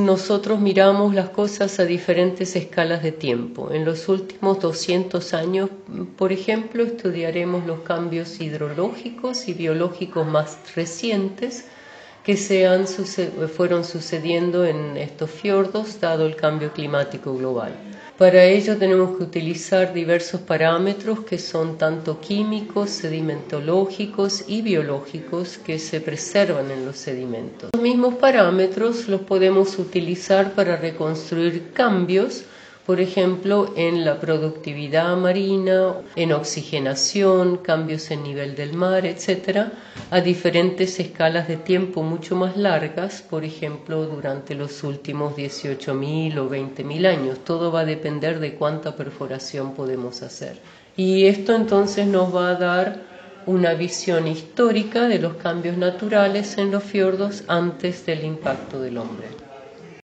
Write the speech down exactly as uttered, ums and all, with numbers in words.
nosotros miramos las cosas a diferentes escalas de tiempo. En los últimos doscientos años, por ejemplo, estudiaremos los cambios hidrológicos y biológicos más recientes que se han, fueron sucediendo en estos fiordos dado el cambio climático global. Para ello tenemos que utilizar diversos parámetros que son tanto químicos, sedimentológicos y biológicos que se preservan en los sedimentos. Los mismos parámetros los podemos utilizar para reconstruir cambios, por ejemplo, en la productividad marina, en oxigenación, cambios en nivel del mar, etcétera, a diferentes escalas de tiempo mucho más largas, por ejemplo, durante los últimos dieciocho mil o veinte mil años. Todo va a depender de cuánta perforación podemos hacer. Y esto entonces nos va a dar una visión histórica de los cambios naturales en los fiordos antes del impacto del hombre.